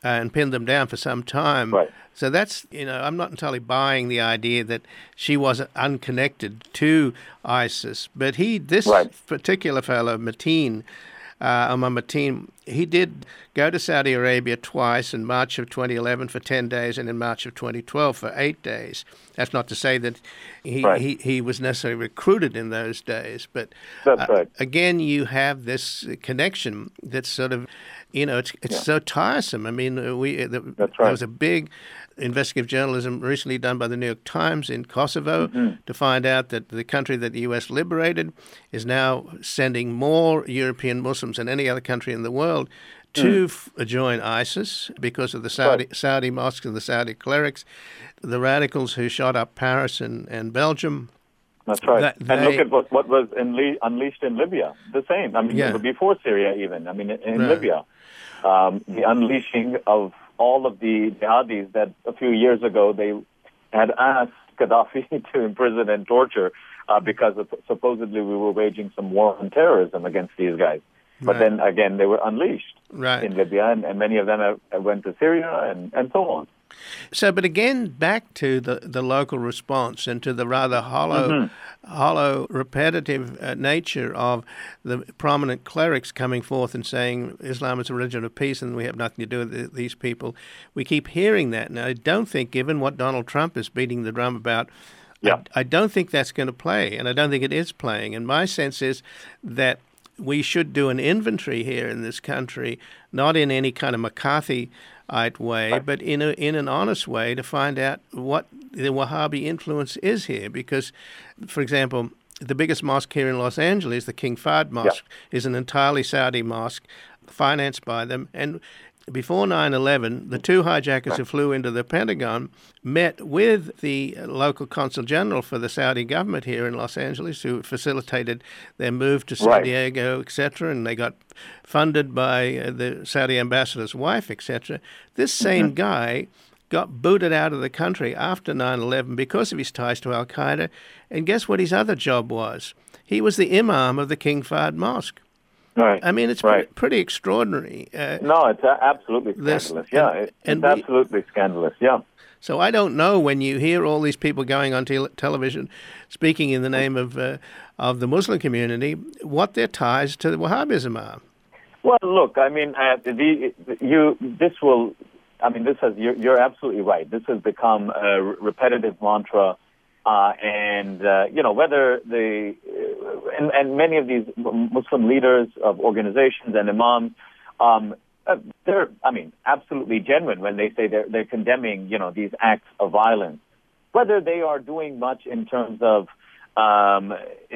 A: and pinned them down for some time.
D: Right.
A: So that's, you know, I'm not entirely buying the idea that she wasn't unconnected to ISIS. But he, this
D: Right.
A: particular fellow, Mateen, uh, Omar Mateen, he did go to Saudi Arabia twice in March of twenty eleven for ten days and in March of twenty twelve for eight days. That's not to say that he,
D: Right.
A: he, he was necessarily recruited in those days. But
D: That's
A: uh,
D: right.
A: again, you have this connection that's sort of, you know, it's it's
D: Yeah.
A: so tiresome. I mean, uh, we the,
D: That's
A: there
D: right.
A: was a big investigative journalism recently done by the New York Times in Kosovo
D: Mm-hmm.
A: to find out that the country that the U S liberated is now sending more European Muslims than any other country in the world to f- join ISIS because of the Saudi
D: Right.
A: Saudi mosques and the Saudi clerics, the radicals who shot up Paris and, and Belgium.
D: That's right.
A: That
D: and
A: they-
D: look at what, what was unle- unleashed in Libya. The same. I mean,
A: Yeah.
D: before Syria even. I mean, in, in
A: Right.
D: Libya, um, the unleashing of all of the jihadis that a few years ago they had asked Gaddafi to imprison and torture uh, because of, supposedly we were waging some war on terrorism against these guys. But
A: Right.
D: then again, they were unleashed
A: Right.
D: in Libya, and, and many of them have, went to Syria and, and so on.
A: So, but again, back to the, the local response and to the rather hollow,
D: Mm-hmm.
A: hollow, repetitive uh, nature of the prominent clerics coming forth and saying Islam is a religion of peace and we have nothing to do with th- these people. We keep hearing that. Now, I don't think, given what Donald Trump is beating the drum about,
D: Yeah.
A: I, I don't think that's going to play, and I don't think it is playing. And my sense is that we should do an inventory here in this country, not in any kind of McCarthyite way, but in a, in an honest way to find out what the Wahhabi influence is here. Because, for example, the biggest mosque here in Los Angeles, the King Fahd Mosque, is an entirely Saudi mosque financed by them. And before nine eleven, the two hijackers who flew into the Pentagon met with the local consul general for the Saudi government here in Los Angeles, who facilitated their move to San
D: Right.
A: Diego, et cetera, and they got funded by uh, the Saudi ambassador's wife, et cetera. This same
D: Mm-hmm.
A: guy got booted out of the country after nine eleven because of his ties to Al-Qaeda, and guess what his other job was? He was the imam of the King Fahd Mosque.
D: Right.
A: I mean, it's
D: right.
A: pre- pretty extraordinary. Uh,
D: No, it's a- absolutely
A: This-
D: scandalous. yeah,
A: and-
D: it,
A: and
D: it's
A: we-
D: absolutely scandalous. Yeah.
A: So I don't know when you hear all these people going on tel- television speaking in the name of uh, of the Muslim community, what their ties to Wahhabism are.
D: Well, look, I mean, uh, the, you this will, I mean, this has you're, you're absolutely right. This has become a re- repetitive mantra, uh, and uh, you know whether the uh, and, and many of these Muslim leaders of organizations and imams. Um, Uh, they're, I mean, absolutely genuine when they say they're, they're condemning, you know, these acts of violence. Whether they are doing much in terms of, um,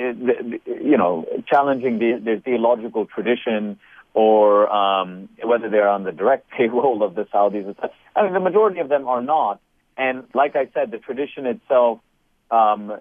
D: it, you know, challenging the, the theological tradition or um, whether they're on the direct payroll of the Saudis. I mean, the majority of them are not. And like I said, the tradition itself, um,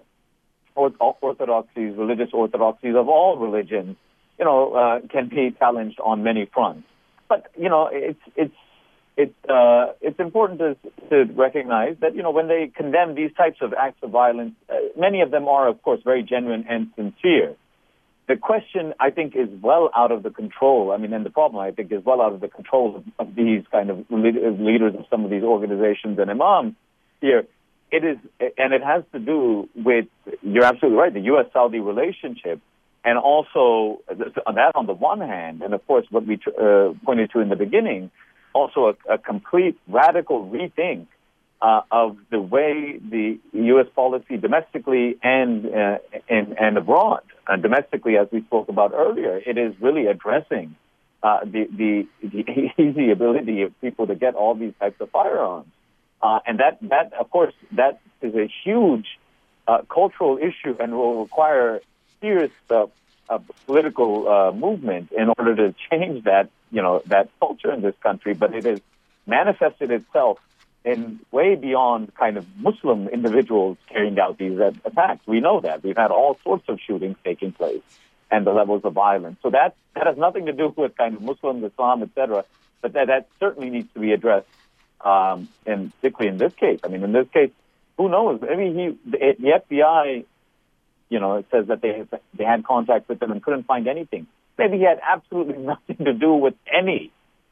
D: orthodoxies, religious orthodoxies of all religions, you know, uh, can be challenged on many fronts. But you know, it's it's it's uh, it's important to to recognize that you know when they condemn these types of acts of violence, uh, many of them are, of course, very genuine and sincere. The question, I think, is well out of the control. I mean, and the problem, I think, is well out of the control of, of these kind of leaders of some of these organizations and imams here. It is, and it has to do with, you're absolutely right, the U S Saudi relationship. And also, that on the one hand, and of course what we uh, pointed to in the beginning, also a, a complete radical rethink uh, of the way the U S policy domestically and uh, and, and abroad. And domestically, as we spoke about earlier, it is really addressing uh, the, the the easy ability of people to get all these types of firearms. Uh, and that, that, of course, that is a huge uh, cultural issue and will require serious uh, uh, political uh, movement in order to change that, you know, that culture in this country. But it has manifested itself in way beyond kind of Muslim individuals carrying out these uh, attacks. We know that. We've had all sorts of shootings taking place and the levels of violence. So that, that has nothing to do with kind of Muslims, Islam, et cetera. But that, that certainly needs to be addressed, um, and particularly in this case. I mean, in this case, who knows? I mean, he, the, the F B I... You know, it says that they they had contact with him and couldn't find anything. Maybe he had absolutely nothing to do with any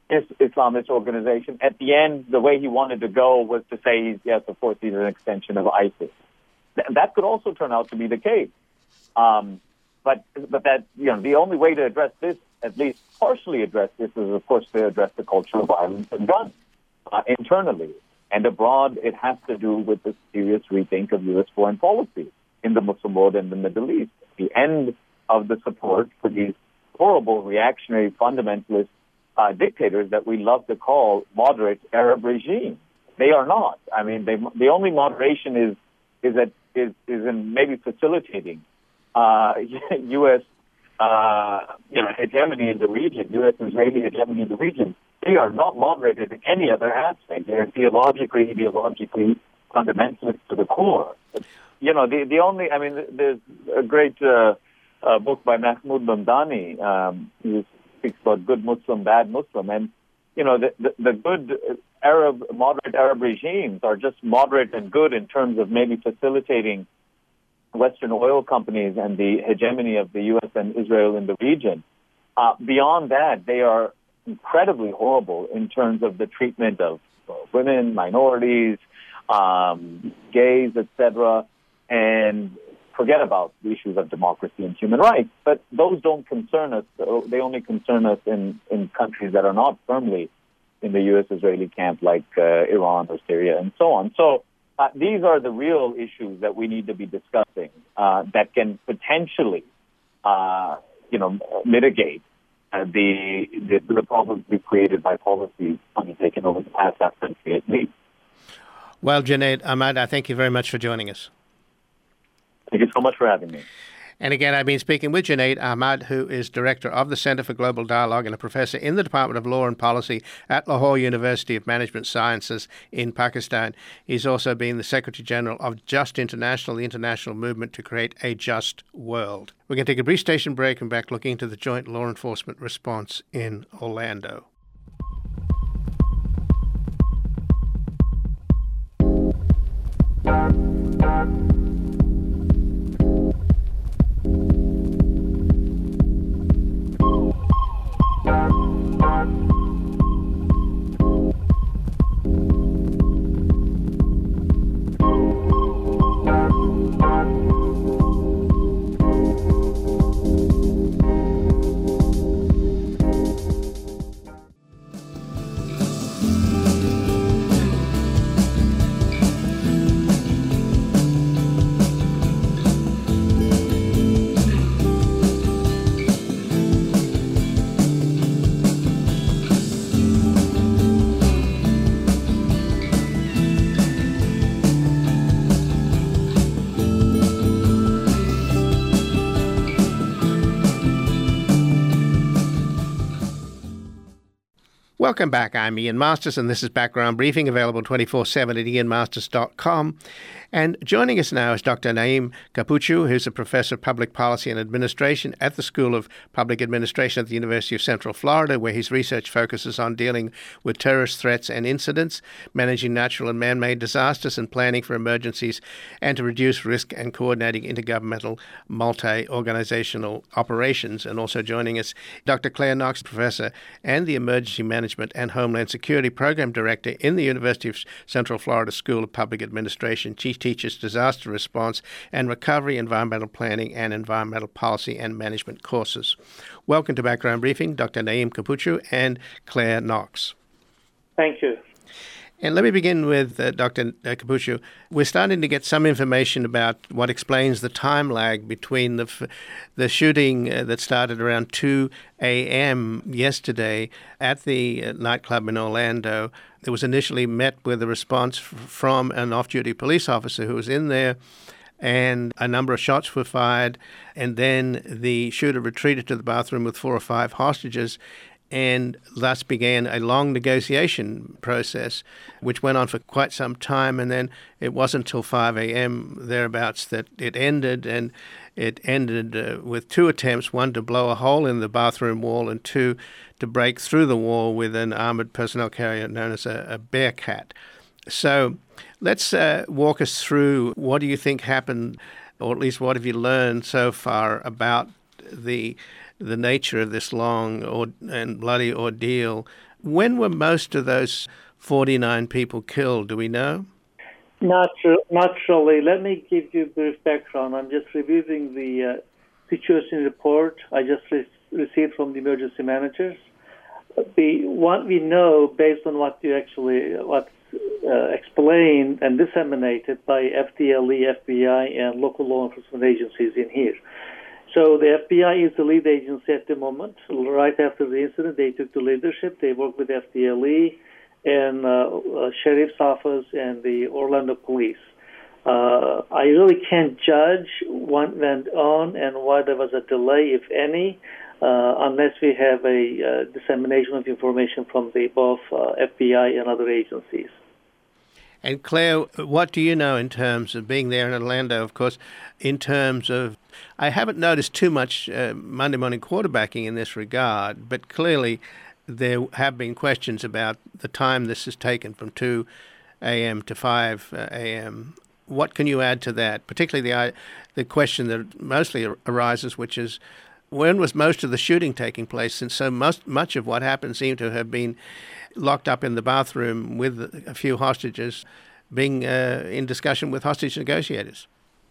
D: is- Islamist organization. At the end, the way he wanted to go was to say, yes, of course, he's an extension of ISIS. Th- that could also turn out to be the case. Um, but but that you know the only way to address this, at least partially address this, is of course to address the culture of violence and guns uh, internally. And abroad, it has to do with the serious rethink of U S foreign policy in the Muslim world and the Middle East. The end of the support for these horrible reactionary fundamentalist uh, dictators that we love to call moderate Arab regimes. They are not. I mean, they, the only moderation is is that is, is in maybe facilitating uh, U S uh, you know hegemony in the region, U S Israeli hegemony in the region. They are not moderated in any other aspect. They're theologically, ideologically fundamentalist to the core. You know, the the only, I mean, there's a great uh, uh, book by Mahmoud Mamdani. Um, he speaks about good Muslim, bad Muslim. And, you know, the, the, the good Arab, moderate Arab regimes are just moderate and good in terms of maybe facilitating Western oil companies and the hegemony of the U S and Israel in the region. Uh, beyond that, they are incredibly horrible in terms of the treatment of uh, women, minorities, um, gays, et cetera, and forget about the issues of democracy and human rights. But those don't concern us. They only concern us in, in countries that are not firmly in the U S-Israeli camp, like uh, Iran or Syria and so on. So uh, these are the real issues that we need to be discussing uh, that can potentially, uh, you know, mitigate Uh, the, the the problems we created by policies undertaken over the past half century at least.
A: Well, Junaid Ahmad, I thank you very much for joining us.
D: Thank you so much for having me.
A: And again, I've been speaking with Junaid Ahmad, who is Director of the Center for Global Dialogue and a professor in the Department of Law and Policy at Lahore University of Management Sciences in Pakistan. He's also been the Secretary General of Just International, the international movement to create a just world. We're going to take a brief station break and back looking into the joint law enforcement response in Orlando. Welcome back. I'm Ian Masters, and this is Background Briefing, available twenty-four seven at ian masters dot com. And joining us now is Doctor Naeem Kapuchu, who's a professor of public policy and administration at the School of Public Administration at the University of Central Florida, where his research focuses on dealing with terrorist threats and incidents, managing natural and man-made disasters, and planning for emergencies, and to reduce risk and coordinating intergovernmental multi-organizational operations. And also joining us, Doctor Claire Knox, professor and the Emergency Management and Homeland Security Program Director in the University of Central Florida School of Public Administration. She teaches disaster response and recovery, environmental planning, and environmental policy and management courses. Welcome to Background Briefing, Doctor Naeem Kapuchu and Claire Knox.
E: Thank you.
A: And let me begin with uh, Doctor Kapuchu. We're starting to get some information about what explains the time lag between the f- the shooting uh, that started around two a.m. yesterday at the uh, nightclub in Orlando. It was initially met with a response f- from an off-duty police officer who was in there, and a number of shots were fired, and then the shooter retreated to the bathroom with four or five hostages, and thus began a long negotiation process, which went on for quite some time. And then it wasn't until five a.m. thereabouts that it ended, and it ended uh, with two attempts, one to blow a hole in the bathroom wall and two to break through the wall with an armored personnel carrier known as a, a Bearcat. So let's uh, walk us through what do you think happened, or at least what have you learned so far about the the nature of this long or, and bloody ordeal When were most of those forty-nine people killed? Do we know?
E: Not, not really. Let me give you a brief background. I'm just reviewing the uh, situation report I just re- received from the emergency managers. The what we know, based on what you actually what's uh, explained and disseminated by F D L E, F B I, and local law enforcement agencies in here. So the F B I is the lead agency at the moment. Right after the incident, they took the leadership. They worked with F D L E and uh, uh, Sheriff's Office and the Orlando Police. Uh, I really can't judge what went on and why there was a delay, if any, uh, unless we have a uh, dissemination of information from the both uh, F B I and other agencies.
A: And Claire, what do you know in terms of being there in Orlando, of course, in terms of, I haven't noticed too much uh, Monday morning quarterbacking in this regard, but clearly there have been questions about the time this has taken from two a.m. to five a.m. What can you add to that, particularly the the question that mostly arises, which is, when was most of the shooting taking place, since so most, much of what happened seemed to have been locked up in the bathroom with a few hostages being uh, in discussion with hostage negotiators?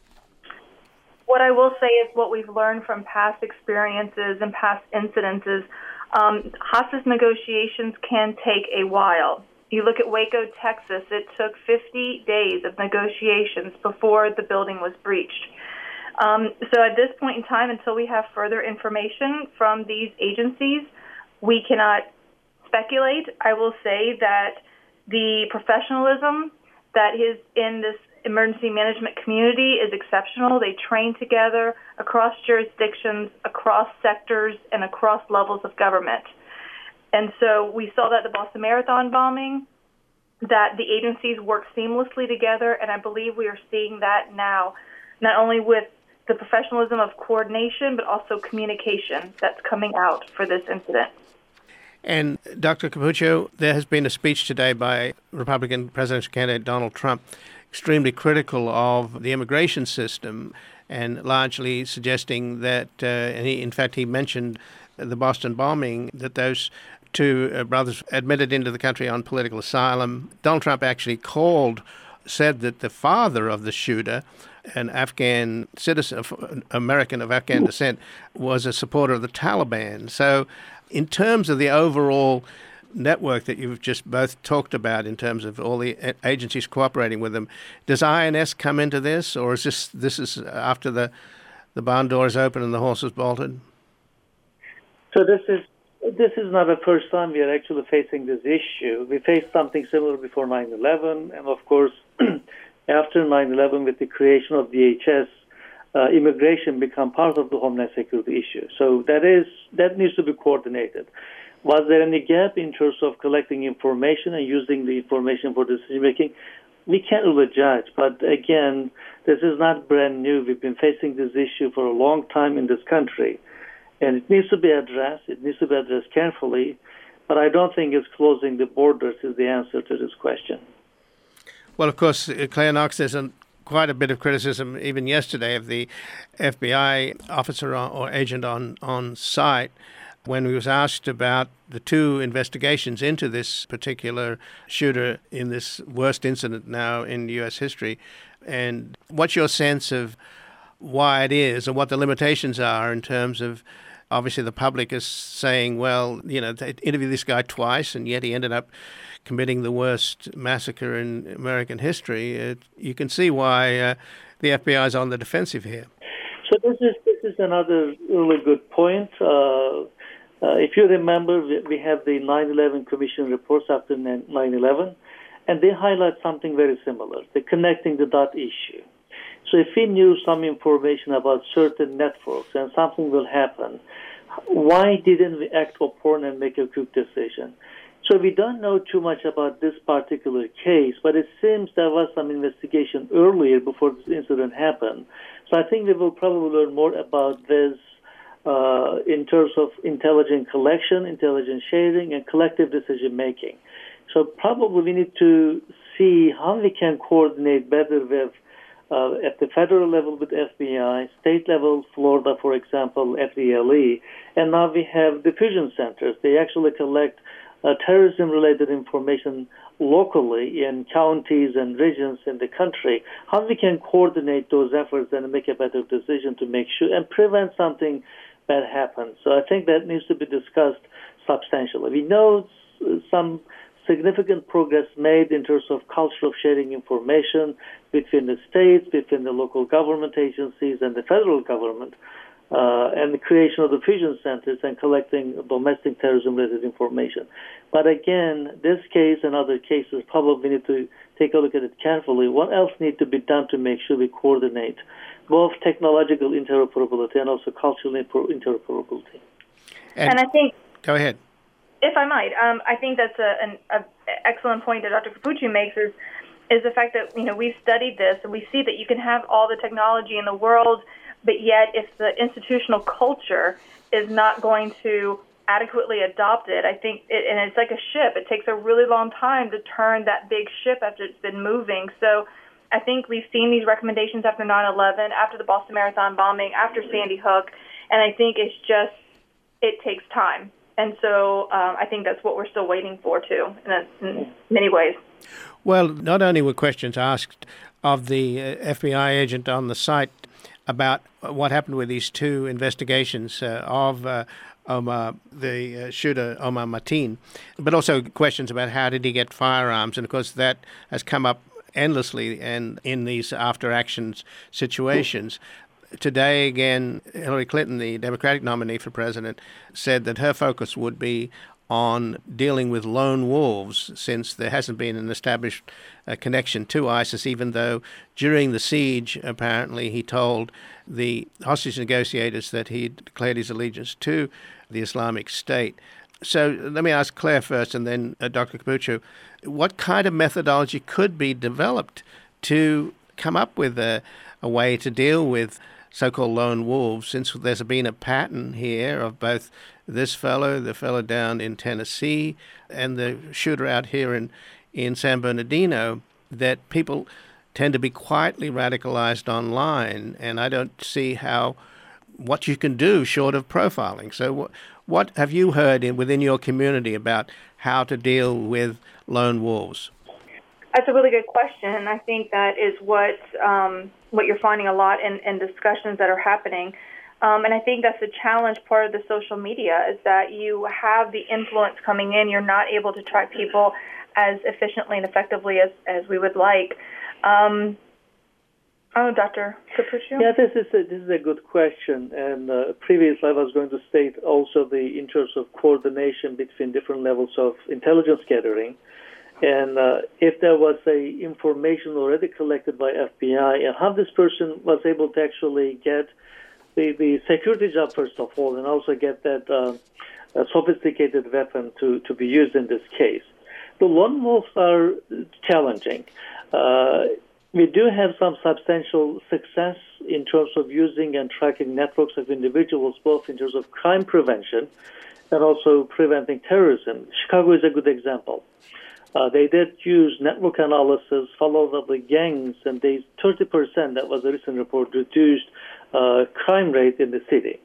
F: What I will say is what we've learned from past experiences and past incidents is um, hostage negotiations can take a while. You look at Waco, Texas, it took fifty days of negotiations before the building was breached. Um, so at this point in time, until we have further information from these agencies, we cannot speculate. I will say that the professionalism that is in this emergency management community is exceptional. They train together across jurisdictions, across sectors, and across levels of government. And so we saw that the Boston Marathon bombing, that the agencies work seamlessly together, and I believe we are seeing that now, not only with the professionalism of coordination, but also communication that's coming out for this incident.
A: And Doctor Cappuccio, there has been a speech today by Republican presidential candidate Donald Trump, extremely critical of the immigration system and largely suggesting that, uh, and he, in fact, he mentioned the Boston bombing, that those two uh, brothers admitted into the country on political asylum. Donald Trump actually called, said that the father of the shooter, an Afghan citizen, American of Afghan descent, was a supporter of the Taliban. So in terms of the overall network that you've just both talked about in terms of all the agencies cooperating with them, does I N S come into this, or is this this is after the, the barn door is open and the horse is bolted?
E: So this is this is not the first time we are actually facing this issue. We faced something similar before nine eleven, and of course, after nine eleven, with the creation of D H S, uh, immigration became part of the Homeland Security issue. So that is that needs to be coordinated. Was there any gap in terms of collecting information and using the information for decision making? We can't really judge, but again, this is not brand new. We've been facing this issue for a long time in this country, and it needs to be addressed. It needs to be addressed carefully, but I don't think it's closing the borders is the answer to this question.
A: Well, of course, Claire Knox, there's a, quite a bit of criticism even yesterday of the F B I officer or agent on, on site when he was asked about the two investigations into this particular shooter in this worst incident now in U S history. And what's your sense of why it is and what the limitations are in terms of, obviously the public is saying, well, you know, they interviewed this guy twice and yet he ended up committing the worst massacre in American history. It, you can see why uh, the F B I is on the defensive here.
E: So this is this is another really good point. Uh, Uh, if you remember, we, we have the nine eleven Commission reports after nine eleven, and they highlight something very similar, the connecting the dot issue. So if we knew some information about certain networks and something will happen, why didn't we act upon and make a quick decision? So we don't know too much about this particular case, but it seems there was some investigation earlier before this incident happened. So I think we will probably learn more about this Uh, in terms of intelligence collection, intelligence sharing, and collective decision-making. So probably we need to see how we can coordinate better with, uh, at the federal level with F B I, state level, Florida, for example, F D L E, and now we have diffusion centers. They actually collect uh, terrorism-related information locally in counties and regions in the country, how we can coordinate those efforts and make a better decision to make sure and prevent something bad happens. So I think that needs to be discussed substantially. We know some significant progress made in terms of culture of sharing information between the states, between the local government agencies and the federal government, uh, and the creation of the fusion centers and collecting domestic terrorism-related information. But again, this case and other cases probably need to take a look at it carefully. What else needs to be done to make sure we coordinate both technological interoperability and also cultural interoperability?
A: And,
F: and I think...
A: Go ahead.
F: If I might, um, I think that's a, an a excellent point that Doctor Capuccio makes is is the fact that, you know, we've studied this and we see that you can have all the technology in the world, but yet if the institutional culture is not going to adequately adopt it, I think, it, and it's like a ship, it takes a really long time to turn that big ship after it's been moving. So I think we've seen these recommendations after nine eleven, after the Boston Marathon bombing, after Sandy Hook, and I think it's just, it takes time. And so um, I think that's what we're still waiting for, too, in, a, in many ways.
A: Well, not only were questions asked of the uh, F B I agent on the site about what happened with these two investigations uh, of uh, Omar, the uh, shooter, Omar Mateen, but also questions about how did he get firearms. And, of course, that has come up endlessly and in these after-actions situations. Today, again, Hillary Clinton, the Democratic nominee for president, said that her focus would be on dealing with lone wolves, since there hasn't been an established uh, connection to ISIS, even though during the siege, apparently, he told the hostage negotiators that he declared his allegiance to the Islamic State. So let me ask Claire first and then uh, Doctor Capuccio, what kind of methodology could be developed to come up with a, a way to deal with so-called lone wolves, since there's been a pattern here of both this fellow, the fellow down in Tennessee, and the shooter out here in, in San Bernardino, that people tend to be quietly radicalized online, and I don't see how what you can do short of profiling. So what, what have you heard in, within your community about how to deal with lone wolves?
F: That's a really good question, and I think that is what um, what you're finding a lot in, in discussions that are happening. Um, and I think that's a challenge part of the social media, is that you have the influence coming in. You're not able to track people as efficiently and effectively as, as we would like. Um, oh, Doctor Capuccio?
E: Yeah, this is a, this is a good question. And uh, previously I was going to state also the interest of coordination between different levels of intelligence gathering. And uh, if there was a information already collected by F B I, and how this person was able to actually get the, the security job, first of all, and also get that uh, a sophisticated weapon to, to be used in this case. The lone wolves are challenging. Uh, we do have some substantial success in terms of using and tracking networks of individuals, both in terms of crime prevention and also preventing terrorism. Chicago is a good example. Uh, they did use network analysis, followed up the gangs, and they thirty percent, that was a recent report, reduced uh, crime rate in the city.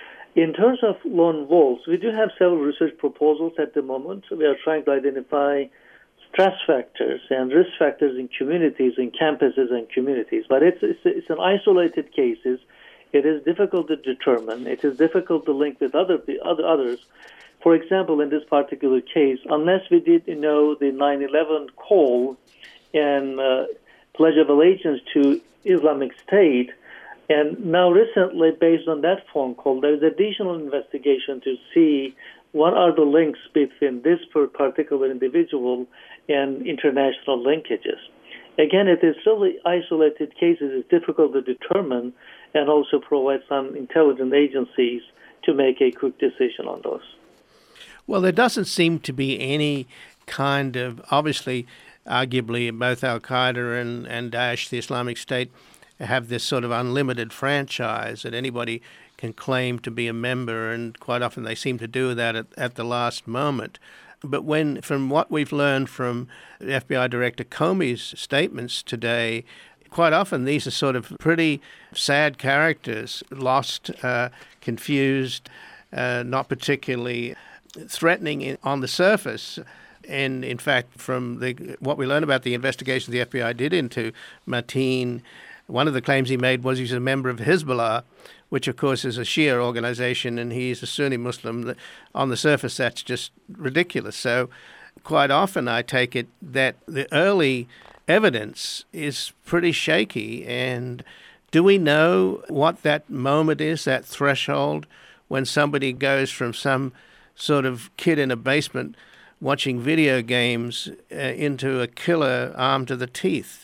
E: In terms of lone wolves, we do have several research proposals at the moment. We are trying to identify stress factors and risk factors in communities, in campuses and communities. But it's, it's, it's an isolated cases. It is difficult to determine. It is difficult to link with other, other others. For example, in this particular case, unless we did know the nine eleven call and uh, pledge of allegiance to Islamic State, and now recently, based on that phone call, there is additional investigation to see what are the links between this particular individual and international linkages. Again, it is really isolated cases. It's difficult to determine and also provide some intelligence agencies to make a quick decision on those.
A: Well, there doesn't seem to be any kind of, obviously, arguably, both Al-Qaeda and, and Daesh, the Islamic State, have this sort of unlimited franchise that anybody can claim to be a member, and quite often they seem to do that at, at the last moment. But when, from what we've learned from F B I Director Comey's statements today, quite often these are sort of pretty sad characters, lost, uh, confused, uh, not particularly threatening in, on the surface. And in fact, from the, what we learn about the investigation the F B I did into Mateen, one of the claims he made was he's a member of Hezbollah, which of course is a Shia organization, and he's a Sunni Muslim. On the surface, that's just ridiculous. So quite often I take it that the early evidence is pretty shaky. And do we know what that moment is, that threshold, when somebody goes from some sort of kid in a basement watching video games uh, into a killer armed to the teeth?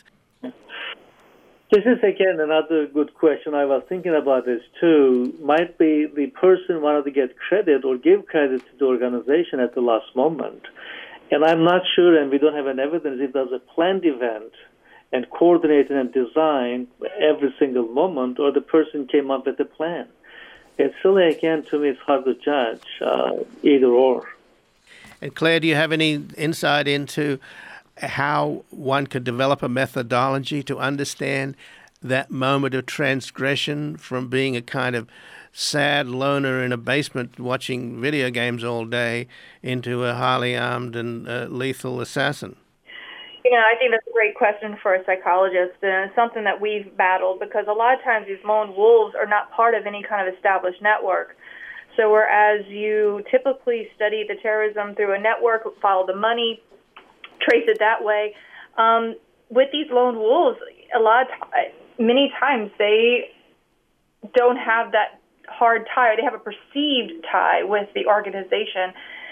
E: This is, again, another good question. I was thinking about this, too. Might be the person wanted to get credit or give credit to the organization at the last moment. And I'm not sure, and we don't have any evidence, it was a planned event and coordinated and designed every single moment, or the person came up with a plan. It's really, again, to me, it's hard to judge, uh, either or.
A: And Claire, do you have any insight into how one could develop a methodology to understand that moment of transgression from being a kind of sad loner in a basement watching video games all day into a highly armed and uh, lethal assassin?
F: You know, I think that's a great question for a psychologist, and it's something that we've battled because a lot of times these lone wolves are not part of any kind of established network. So whereas you typically study the terrorism through a network, follow the money, trace it that way, um, with these lone wolves, a lot of t- many times they don't have that hard tie, or they have a perceived tie with the organization.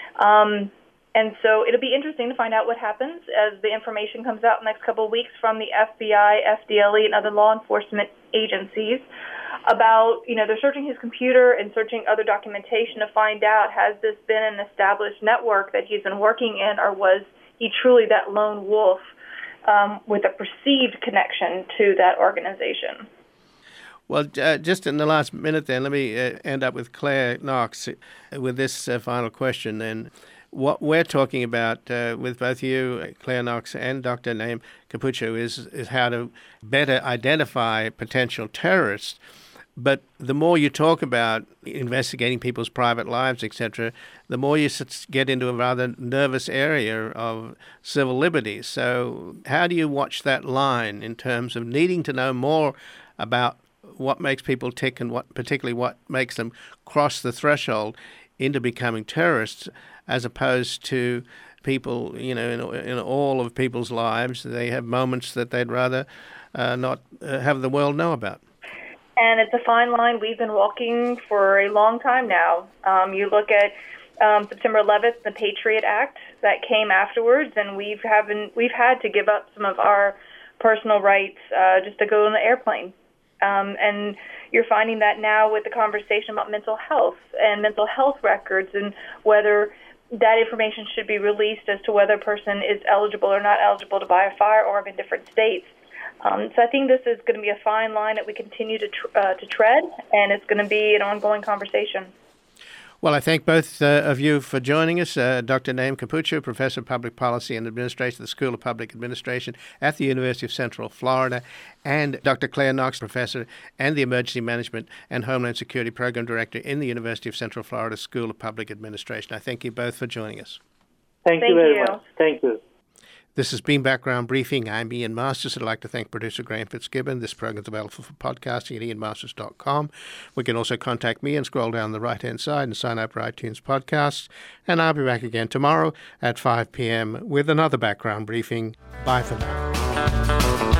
F: Um, and so it'll be interesting to find out what happens as the information comes out in the next couple of weeks from the F B I, F D L E, and other law enforcement agencies about, you know, they're searching his computer and searching other documentation to find out, has this been an established network that he's been working in, or was he truly that lone wolf um, with a perceived connection to that organization?
A: Well, uh, just in the last minute then, let me uh, end up with Claire Knox with this uh, final question then. What we're talking about uh, with both you, Claire Knox, and Doctor Naim Capucho is, is how to better identify potential terrorists. But the more you talk about investigating people's private lives, et cetera, the more you get into a rather nervous area of civil liberties. So how do you watch that line in terms of needing to know more about what makes people tick and what, particularly what makes them cross the threshold into becoming terrorists, as opposed to people, you know, in, in all of people's lives, they have moments that they'd rather uh, not uh, have the world know about?
F: And it's a fine line we've been walking for a long time now. Um, you look at um, September eleventh, the Patriot Act that came afterwards, and we've haven't we've had to give up some of our personal rights uh, just to go on the airplane. Um, and you're finding that now with the conversation about mental health and mental health records, and whether that information should be released as to whether a person is eligible or not eligible to buy a firearm in different states. Um, so I think this is going to be a fine line that we continue to tr- uh, to tread, and it's going to be an ongoing conversation.
A: Well, I thank both uh, of you for joining us. Uh, Doctor Naim Capucho, Professor of Public Policy and Administration at the School of Public Administration at the University of Central Florida, and Doctor Claire Knox, Professor and the Emergency Management and Homeland Security Program Director in the University of Central Florida School of Public Administration. I thank you both for joining us.
E: Thank,
F: Thank
E: you very
F: you.
E: much. Thank you.
A: This has been Background Briefing. I'm Ian Masters. I'd like to thank producer Graham Fitzgibbon. This program is available for podcasting at ian masters dot com. We can also contact me and scroll down the right-hand side and sign up for iTunes podcasts. And I'll be back again tomorrow at five p.m. with another Background Briefing. Bye for now.